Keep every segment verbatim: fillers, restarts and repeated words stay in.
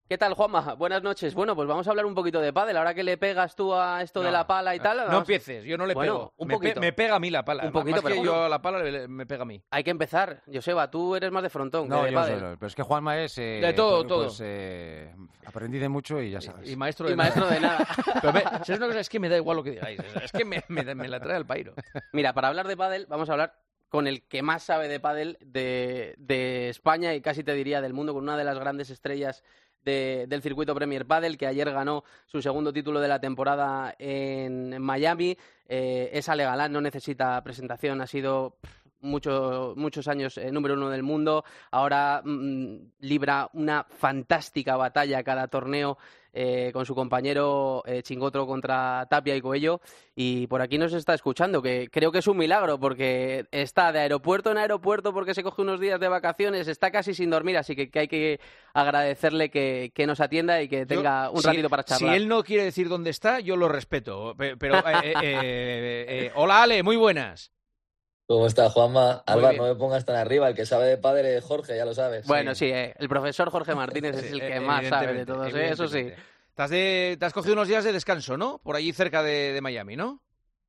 ¿Qué tal, Juanma? Buenas noches. Bueno, pues vamos a hablar un poquito de pádel. Ahora que le pegas tú a esto No, de la pala y tal... No vamos... empieces, yo no le bueno, pego. un me, poquito. Pe me pega a mí la pala. Un poquito, Más pero que bueno, yo a la pala me pega a mí. hay que empezar. Joseba, tú eres más de frontón No, que de yo pádel. soy, pero es que Juanma es... Eh, De todo, pues, todo. Pues, eh, aprendí de mucho y ya sabes. Y maestro de Y maestro nada. de nada. Pero me, ¿sabes una cosa? Es que me da igual lo que digáis. Es que me, me, me la trae al pairo. Mira, para hablar de pádel, vamos a hablar con el que más sabe de pádel de, de España y casi te diría del mundo, con una de las grandes estrellas de, del circuito Premier Padel, que ayer ganó su segundo título de la temporada en, en Miami. Eh, es Ale Galán, no necesita presentación, ha sido pff, mucho, muchos años eh, número uno del mundo. Ahora mmm, libra una fantástica batalla cada torneo eh, con su compañero eh, Chingotro contra Tapia y Coello. Y por aquí nos está escuchando, que creo que es un milagro, porque está de aeropuerto en aeropuerto porque se coge unos días de vacaciones, está casi sin dormir, así que, que hay que agradecerle que, que nos atienda y que tenga Yo, un si, ratito para charlar. Si él no quiere decir dónde está, yo lo respeto. Pero, eh, eh, eh, eh, hola, Ale, muy buenas. ¿Cómo está, Juanma? Muy Álvaro, bien. no me pongas tan arriba. El que sabe de padre es Jorge, ya lo sabes. Bueno, sí, eh, el profesor Jorge Martínez es Sí, el que eh, más sabe de evidentemente, todos, ¿eh? Eso sí. evidentemente. Te has, de, te has cogido unos días de descanso, ¿no? Por allí cerca de, de Miami, ¿no?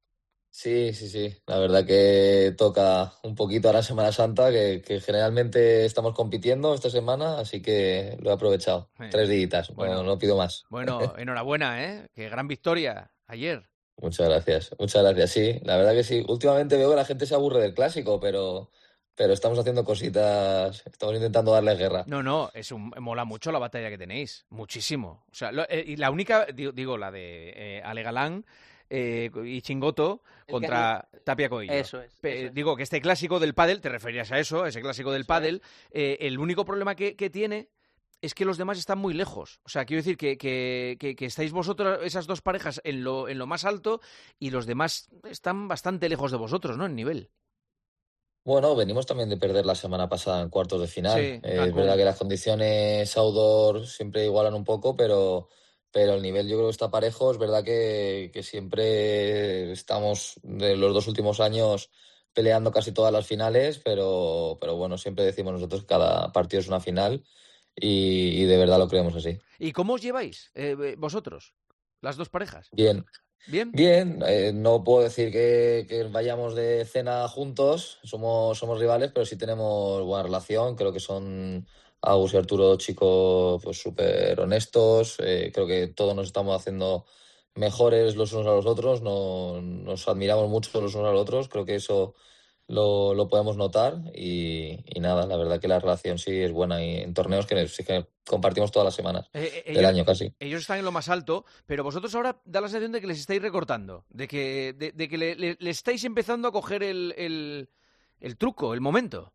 Sí, sí, sí. La verdad que toca un poquito ahora en Semana Santa, que, que generalmente estamos compitiendo esta semana, así que lo he aprovechado. Eh, Tres días, bueno. no, no pido más. Bueno, enhorabuena, ¿eh? Qué gran victoria ayer. Muchas gracias, muchas gracias. Sí, la verdad que sí. Últimamente veo que la gente se aburre del clásico, pero, pero estamos haciendo cositas, estamos intentando darles guerra. No, no, es un, mola mucho la batalla que tenéis, muchísimo. O sea, lo, eh, y la única, digo, digo la de eh, Ale Galán eh, y Chingoto contra Tapia Coello. Eso es, Pe- eso es. Digo que este clásico del pádel, te referías a eso, ese clásico del Eso pádel, eh, el único problema que, que tiene es que los demás están muy lejos. O sea, quiero decir que, que, que, que estáis vosotros, esas dos parejas, en lo, en lo más alto y los demás están bastante lejos de vosotros, ¿no? En nivel. Bueno, venimos también de perder la semana pasada en cuartos de final. Sí, Eh, es Cancún. verdad que las condiciones outdoor siempre igualan un poco, pero, pero el nivel yo creo que está parejo. Es verdad que, que siempre estamos de los dos últimos años peleando casi todas las finales, pero, pero bueno, siempre decimos nosotros que cada partido es una final y, y de verdad lo creemos así. ¿Y cómo os lleváis eh, vosotros, las dos parejas? Bien. ¿Bien? Bien, eh, no puedo decir que, que vayamos de cena juntos, somos, somos rivales, pero sí tenemos buena relación. Creo que son Agus y Arturo chicos pues súper honestos. Eh, creo que todos nos estamos haciendo mejores los unos a los otros, no, nos admiramos mucho los unos a los otros. Creo que eso lo, lo podemos notar y, y nada, la verdad que la relación sí es buena y en torneos que sí que compartimos todas las semanas Eh, eh, del ellos, año casi. ellos están en lo más alto, pero vosotros ahora da la sensación de que les estáis recortando, de que, de, de que le, le- le estáis empezando a coger el, el, el truco, el momento.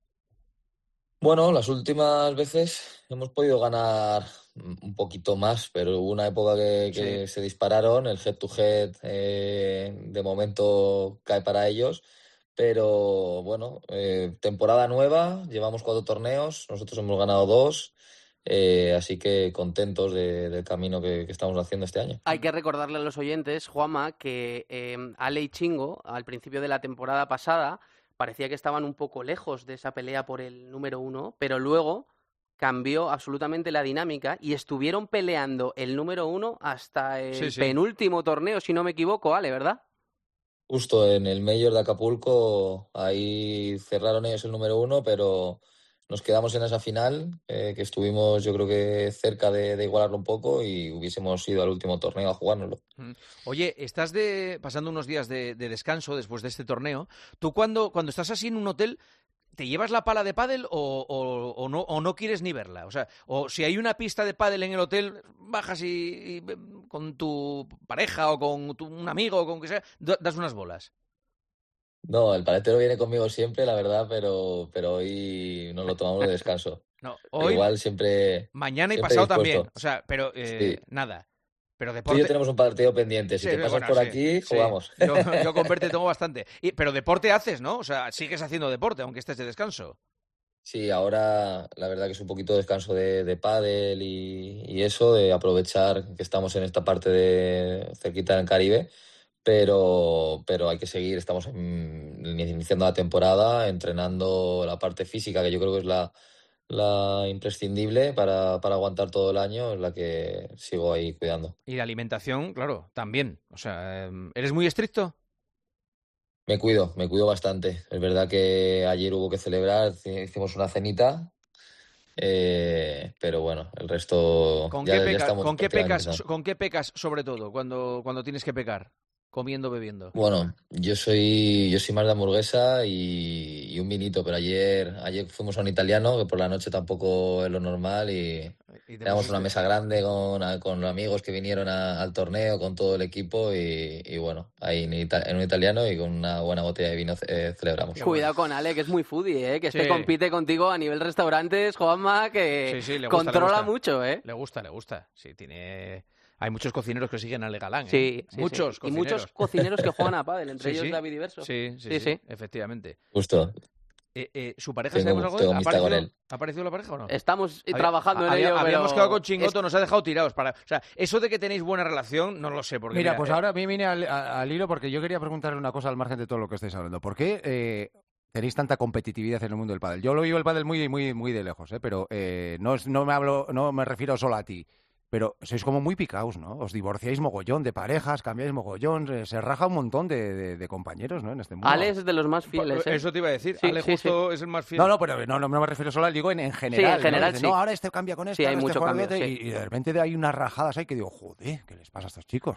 Bueno, las últimas veces hemos podido ganar un poquito más, pero hubo una época que, que se dispararon, el head to head eh, de momento cae para ellos, pero bueno, eh, temporada nueva, llevamos cuatro torneos, nosotros hemos ganado dos, eh, así que contentos de- del camino que, que estamos haciendo este año. Hay que recordarle a los oyentes, Juanma, que eh, Ale y Chingo, al principio de la temporada pasada, parecía que estaban un poco lejos de esa pelea por el número uno, pero luego cambió absolutamente la dinámica y estuvieron peleando el número uno hasta el Sí, sí. penúltimo torneo, si no me equivoco, Ale, ¿verdad? Justo en el Mayor de Acapulco, ahí cerraron ellos el número uno, pero nos quedamos en esa final, eh, que estuvimos yo creo que cerca de, de igualarlo un poco y hubiésemos ido al último torneo a jugárnoslo. Mm. Oye, estás de, pasando unos días de, de descanso después de este torneo. ¿Tú cuando, cuando estás así en un hotel, te llevas la pala de pádel o, o- o no, o no quieres ni verla? O sea, o si hay una pista de pádel en el hotel, bajas y, y, mm, con tu pareja o con tu- un amigo o con que sea, da- das unas bolas. No, el paletero viene conmigo siempre, la verdad, pero, pero hoy nos lo tomamos de descanso. No, Pero hoy, igual siempre, mañana y siempre pasado dispuesto. también. O sea, pero eh, Sí. nada. Pero Tú y yo deporte. tenemos un partido pendiente, si Sí, te pasas bueno, por sí, aquí, sí. jugamos. Yo, yo con verte tengo bastante. Y- pero deporte haces, ¿no? O sea, sigues haciendo deporte, aunque estés de descanso. Sí, ahora la verdad que es un poquito de descanso de, de pádel y, y eso, de aprovechar que estamos en esta parte de cerquita del Caribe, pero, pero hay que seguir, estamos en- iniciando la temporada, entrenando la parte física, que yo creo que es la, la imprescindible para, para aguantar todo el año, es la que sigo ahí cuidando. Y de alimentación, claro, también. O sea, em, ¿eres muy estricto? Me cuido, me cuido bastante. Es verdad que ayer hubo que celebrar, hicimos una cenita, eh, pero bueno, el resto ¿Con ya, qué ya peca- estamos con qué prácticamente pecas, sanos. con qué pecas sobre todo cuando, cuando tienes que pecar? Comiendo, bebiendo. Bueno, yo soy, yo soy más de hamburguesa y, y un vinito, pero ayer, ayer fuimos a un italiano, que por la noche tampoco es lo normal, y Y te teníamos una pusiste- mesa grande con, con los amigos que vinieron a- al torneo, con todo el equipo, y, y bueno, ahí en, ita- en un italiano y con una buena botella de vino eh, celebramos. Qué Cuidado con Ale, que es muy foodie, ¿eh? Que este Sí. compite contigo a nivel restaurantes, Juanma, que Sí, sí, le gusta, le controla gusta. mucho, ¿eh? Le gusta, le gusta. Sí, tiene... Hay muchos cocineros que siguen a Ale Galán, ¿eh? Sí, sí, Muchos sí. Y cocineros. muchos cocineros que juegan a pádel, entre Sí, ellos sí. David Iverso. Sí, sí, Sí, sí, sí. efectivamente. Justo, Eh, eh, ¿Su pareja, Tengo- sabemos algo de él? tengo ¿Ha amistad con aparecido, él. ¿Ha aparecido la pareja o no? Estamos Había- trabajando en había- ello, Habíamos pero quedado con Chingoto, es- nos ha dejado tirados. Para... O sea, eso de que tenéis buena relación, no lo sé. Porque Mira, mira, pues eh, ahora a mí viene al, a- al hilo porque yo quería preguntarle una cosa al margen de todo lo que estáis hablando. ¿Por qué eh, tenéis tanta competitividad en el mundo del pádel? Yo lo vivo el pádel muy, muy, muy de lejos, ¿eh? Pero eh, no, es- no me hablo, no me refiero solo a ti. Pero sois como muy picaos, ¿no? Os divorciáis mogollón de parejas, cambiáis mogollón, eh, se raja un montón de, de- de compañeros, ¿no? En este mundo. Ale es de los más fieles, ¿eh? Eso te iba a decir. Sí, Ale sí, justo es el más fiel. No, no, pero no, no me refiero solo al, digo en, en general. Sí, en general, ¿no? Dice, sí. no, ahora este cambia con este, Sí, hay ahora este mucho juega con cambio, este, sí. y, y de repente hay unas rajadas ahí que digo, joder, ¿qué les pasa a estos chicos?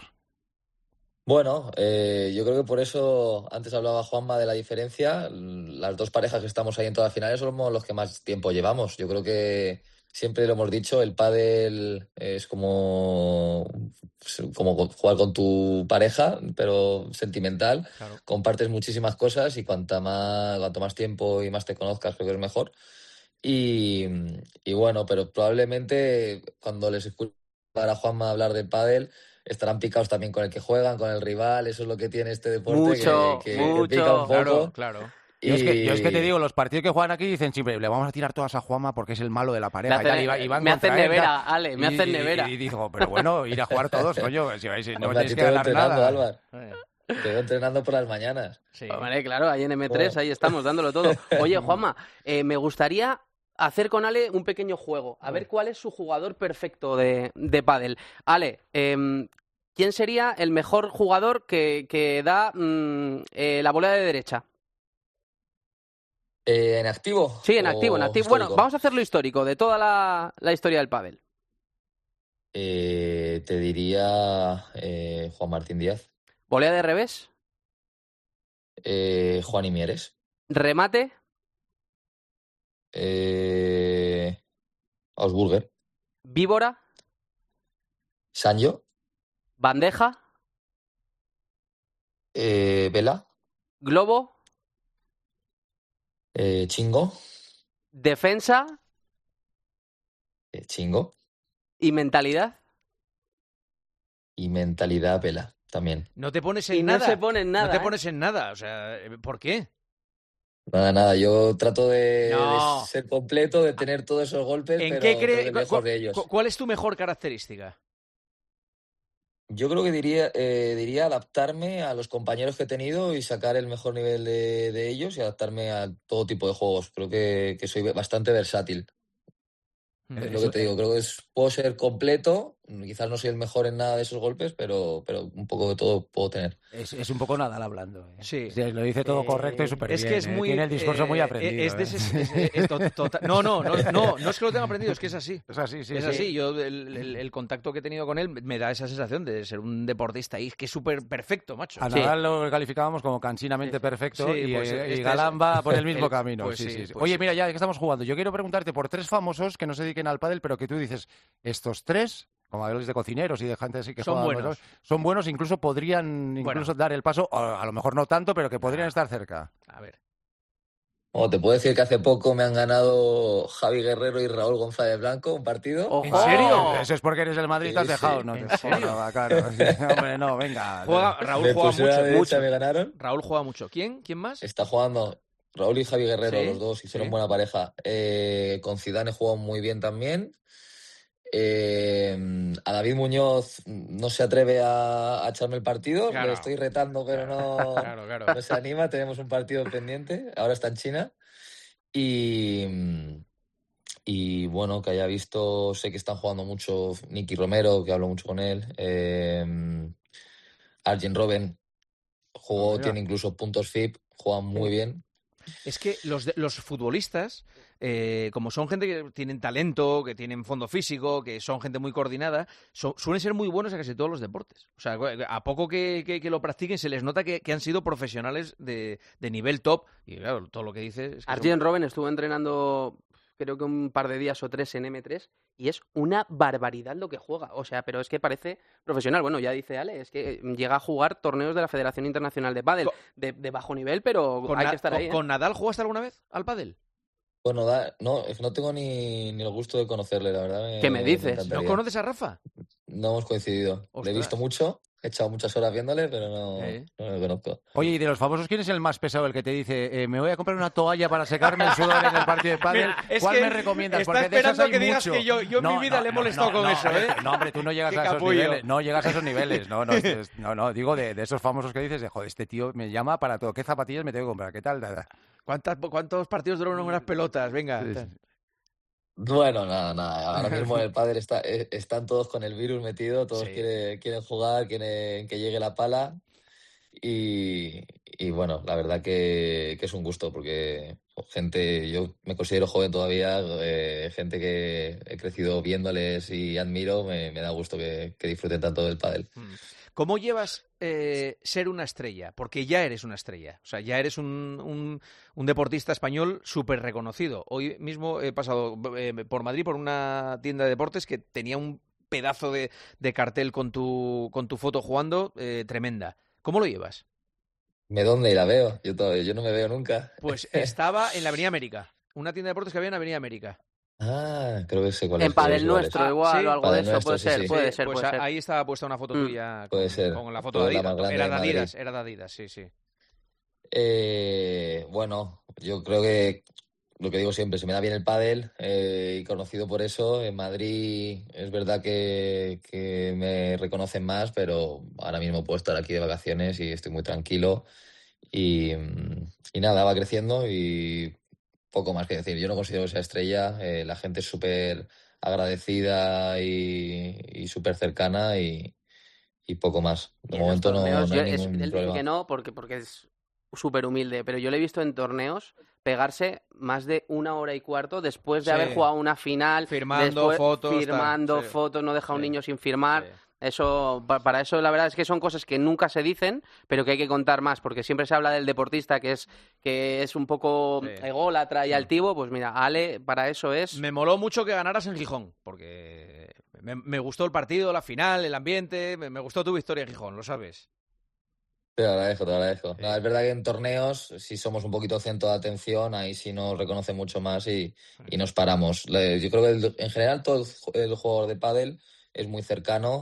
Bueno, eh, yo creo que por eso antes hablaba Juanma de la diferencia. Las dos parejas que estamos ahí en todas las finales somos los que más tiempo llevamos. Yo creo que siempre lo hemos dicho, el pádel es como, como jugar con tu pareja, pero sentimental. Claro. Compartes muchísimas cosas y cuanta más, cuanto más tiempo y más te conozcas, creo que es mejor. Y, y bueno, pero probablemente cuando les escucho a Juanma hablar del pádel estarán picados también con el que juegan, con el rival. Eso es lo que tiene este deporte, Mucho, que, que- que mucho. pica un poco. Claro, claro. Yo es, que, yo es que te Y- digo, los partidos que juegan aquí dicen siempre, le vamos a tirar todas a Juanma porque es el malo de la Me pareja. y tal, hacen, y va- y van me contra hacen él, nevera, tal. Ale, me Y- hacen y- nevera. Y, digo, pero bueno, ir a jugar todos, coño, si vais, no Hombre, a tenéis ti que te veo ganar entrenando, nada. Álvaro. Eh, Te veo entrenando por las mañanas. sí. Hombre, claro, ahí en M tres, Bueno. ahí estamos, dándolo todo. Oye, Juanma, eh, me gustaría hacer con Ale un pequeño juego. A ver cuál es su jugador perfecto de, de pádel. Ale, em, ¿quién sería el mejor jugador que, que da mm, eh, la bola de derecha? Eh, ¿En activo? Sí, en o activo, en activo. Bueno, histórico? vamos a hacerlo histórico, de toda la, la historia del pádel. Eh, te diría eh, Juan Martín Díaz. Volea de revés, Eh, Juan Imieres. remate, Eh, Augsburger. víbora, Sancho. bandeja, Eh, Vela. globo, Eh, Chingo. defensa Eh, Chingo. y mentalidad. Y mentalidad Vela también. No te pones en Y no nada. se pone en nada, No te ¿eh? pones en nada. O sea, ¿por qué? Nada, nada. Yo trato de, No. de ser completo, de tener todos esos golpes, ¿En pero qué creo que crees? lejos de ellos. ¿Cuál es tu mejor característica? Yo creo que diría, eh, diría adaptarme a los compañeros que he tenido y sacar el mejor nivel de, de ellos y adaptarme a todo tipo de juegos. Creo que, que soy bastante versátil. Mm. Es lo que te digo, creo que es, puedo ser completo, quizás no soy el mejor en nada de esos golpes, pero, pero un poco de todo puedo tener. Es, es un poco Nadal hablando. ¿eh? Sí. Sí, lo dice todo Eh, correcto y súper Es bien. que es ¿eh? muy. Tiene el discurso muy eh, aprendido. Es de ¿eh? ese- es- es- es to- tota- no, no, no, no, no es que lo tenga aprendido, es que es así. Es así, sí. es sí. así, yo el, el- el contacto que he tenido con él me da esa sensación de ser un deportista y es que es súper perfecto, macho. A Sí. Nadal lo calificábamos como cansinamente perfecto Sí, y, pues, eh, y este Galán es- va por el mismo el- camino. pues sí, sí, sí, sí. pues Oye, sí. mira, ya que estamos jugando, yo quiero preguntarte por tres famosos que no se dediquen al pádel, pero que tú dices, estos tres, como hablas de cocineros y de gente así que Son juegan, buenos. son buenos, incluso podrían incluso dar el paso, a, a lo mejor no tanto, pero que podrían Ah. estar cerca. A ver. O te puedo decir que hace poco me han ganado Javi Guerrero y Raúl González Blanco un partido. ¡Ojo! ¿En serio? Eso es porque eres el Madrid y te has Sí, dejado, sí. ¿no? ¿En Te serio? jodas, claro. Sí, hombre, no, venga. Juega, Raúl Me juega pusieron a la mucho, derecha, mucho. me ganaron. Raúl juega mucho. ¿Quién? ¿Quién más? Está jugando Raúl y Javi Guerrero, Sí, los dos, hicieron sí. buena pareja. Eh, con Zidane he jugado muy bien también. Eh, a David Muñoz no se atreve a, a echarme el partido. Claro. Le estoy retando, pero no, Claro, claro. no se anima. Tenemos un partido pendiente. Ahora está en China. Y, y bueno, que haya visto, sé que están jugando mucho Nicky Romero, que hablo mucho con él, eh, Arjen Robben, jugó, Mira. tiene incluso puntos F I P, juegan muy bien. Es que los, de- los futbolistas, eh, como son gente que tienen talento, que tienen fondo físico, que son gente muy coordinada, son- suelen ser muy buenos a casi todos los deportes. O sea, a poco que, que- que lo practiquen se les nota que, que han sido profesionales de, de nivel top. Y claro, todo lo que dices es que son- Arjen Robben estuvo entrenando creo que un par de días o tres en eme tres y es una barbaridad lo que juega. O sea, pero es que parece profesional. Bueno, ya dice Ale, es que llega a jugar torneos de la Federación Internacional de Pádel Co- de, de bajo nivel, pero ¿Con, hay Na- que estar con- ahí, ¿eh? con Nadal jugaste alguna vez al pádel? Bueno, da, no, es que no tengo ni, ni el gusto de conocerle, la verdad. Me, ¿Qué me dices? ¿No encantaría. conoces a Rafa? No hemos coincidido. Le Ostras. he visto mucho, he echado muchas horas viéndole, pero no, Eh. no lo conozco. Oye, y de los famosos, ¿quién es el más pesado? El que te dice, eh, me voy a comprar una toalla para secarme el sudor en el partido de pádel. Mira, es ¿Cuál que me recomiendas? está Porque de esas esperando hay que digas mucho. que yo- yo en mi vida le he molestado con no, eso, ¿eh? No, hombre, tú no llegas Qué a esos capullo. niveles. No llegas a esos niveles. No, no, esto es- no, no, digo de, de esos famosos que dices, de, joder, este tío me llama para todo. ¿Qué zapatillas me tengo que comprar? ¿Qué tal? Nada. ¿Cuántas, ¿Cuántos partidos duran unas pelotas? Venga. Sí, sí. Bueno, nada, nada. Ahora mismo en el pádel está, eh, están todos con el virus metido, todos Sí. quieren, quieren jugar, quieren que llegue la pala. Y, y bueno, la verdad que, que es un gusto porque gente, yo me considero joven todavía, eh, gente que he crecido viéndoles y admiro, me, me da gusto que, que disfruten tanto del pádel. Mm. ¿Cómo llevas eh, ser una estrella? Porque ya eres una estrella. O sea, ya eres un, un, un deportista español súper reconocido. Hoy mismo he pasado eh, por Madrid por una tienda de deportes que tenía un pedazo de, de cartel con tu, con tu foto jugando eh, tremenda. ¿Cómo lo llevas? ¿Me dónde y la veo? Yo todavía, yo no me veo nunca. Pues estaba en la Avenida América. Una tienda de deportes que había en la Avenida América. Ah, creo que sé cuál En es. creo que Padel sé cuál es. Nuestro, Ah, igual, sí. o algo Padel de eso, Nuestro, puede sí, ser, sí. puede Sí, ser, pues puede a- ser. ahí estaba puesta una foto Mm. tuya con, Puede ser. con la foto Fue de la Adidas. más grande Era de de Madrid. Adidas, era de Adidas, sí, sí. Eh, bueno, yo creo que lo que digo siempre, se me da bien el pádel eh, y conocido por eso. En Madrid es verdad que, que me reconocen más, pero ahora mismo puedo estar aquí de vacaciones y estoy muy tranquilo. Y, mm, y nada, va creciendo y poco más que decir. Yo no considero que sea estrella. eh, la gente es súper agradecida y, y súper cercana y, y poco más. Y De en los momento no, torneos, no yo- hay es- ningún él dice problema. que no porque, porque es súper humilde, pero yo le he visto en torneos pegarse más de una hora y cuarto después de Sí. haber jugado una final, Firmando después- fotos, tal, firmando sí. fotos, no deja a un Sí. niño sin firmar. Sí. Eso, pa- para eso la verdad es que son cosas que nunca se dicen, pero que hay que contar más, porque siempre se habla del deportista que es que es un poco Sí. ególatra y altivo, pues mira, Ale para eso es Me moló mucho que ganaras en Gijón, porque me, me gustó el partido, la final, el ambiente, me, me gustó tu victoria en Gijón, lo sabes. Te lo agradezco, te lo agradezco. Sí. No, es verdad que en torneos, si somos un poquito centro de atención, ahí sí nos reconoce mucho más y, y nos paramos. Le- Yo creo que el- en general todo el, ju- el jugador de pádel es muy cercano,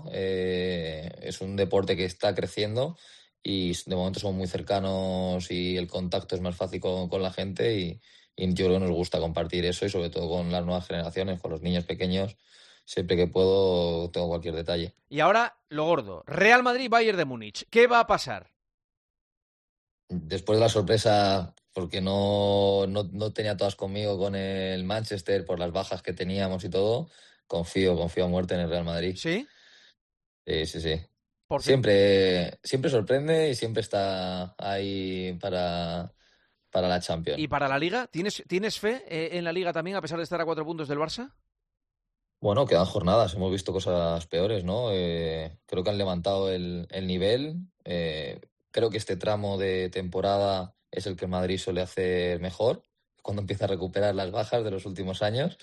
eh, es un deporte que está creciendo y de momento somos muy cercanos y el contacto es más fácil con, con la gente y, y yo creo que nos gusta compartir eso y sobre todo con las nuevas generaciones, con los niños pequeños. Siempre que puedo tengo cualquier detalle. Y ahora, lo gordo, Real Madrid, Bayern de Múnich. ¿Qué va a pasar? Después de la sorpresa, porque no, no, no tenía todas conmigo con el Manchester por las bajas que teníamos y todo, confío, confío a muerte en el Real Madrid. ¿Sí? Sí, sí, sí. Porque Siempre, siempre sorprende y siempre está ahí para, para la Champions. ¿Y para la Liga? ¿Tienes, ¿tienes fe eh, en la Liga también, a pesar de estar a cuatro puntos del Barça? Bueno, quedan jornadas, hemos visto cosas peores, ¿no? Eh, creo que han levantado el, el nivel. Eh, creo que este tramo de temporada es el que Madrid suele hacer mejor, cuando empieza a recuperar las bajas de los últimos años.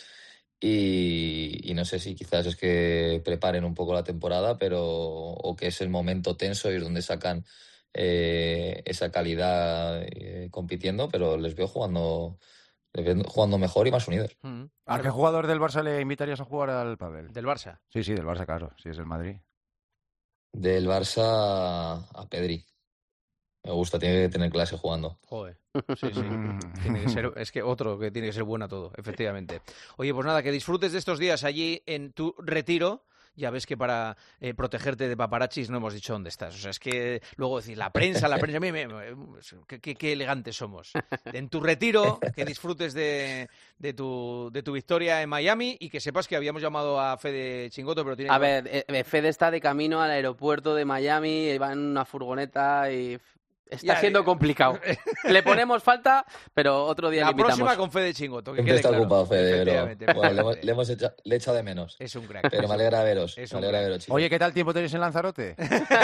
Y, y no sé si quizás es que preparen un poco la temporada, pero o que es el momento tenso y es donde sacan eh, esa calidad eh, compitiendo, pero les veo jugando, les veo jugando mejor y más unidos. Mm. ¿A qué jugador del Barça le invitarías a jugar al pádel? Del Barça. Sí, sí, del Barça, claro. Si es el Madrid. Del Barça a Pedri. Me gusta, tiene que tener clase jugando. Joder. Sí, sí. Tiene que ser, es que otro que tiene que ser bueno a todo, efectivamente. Oye, pues nada, que disfrutes de estos días allí en tu retiro ya ves que para eh, protegerte de paparazzis no hemos dicho dónde estás. O sea, es que luego decir, la prensa, la prensa, mira, mira, qué, qué, qué elegantes somos. En tu retiro, que disfrutes de, de, tu, de tu victoria en Miami y que sepas que habíamos llamado a Fede Chingoto, pero tiene A que... ver, eh, Fede está de camino al aeropuerto de Miami, va en una furgoneta y está Ya, siendo eh. complicado. Le ponemos falta, pero otro día La le invitamos. próxima con Fede Chingoto, que Siempre quede está claro. ocupado, Fede, pero Efectivamente, bueno, le hemos, efectivamente. le hemos hecho, le he echado de menos. Es un crack. Pero me alegra veros, Es me un alegra crack. veros, chicos. Oye, ¿qué tal tiempo tenéis en Lanzarote?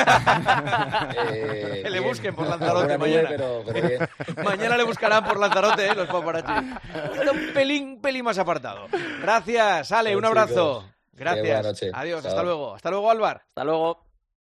Eh, Que le bien. busquen por Lanzarote Alguna nube, mañana. pero, pero bien. Mañana le buscarán por Lanzarote, ¿eh? Los paparazzi. Está un pelín, pelín más apartado. Gracias, Ale, un Bueno, abrazo. chicos, Gracias. buena noche. Adiós, Chao. hasta luego. Hasta luego, Álvaro. Hasta luego.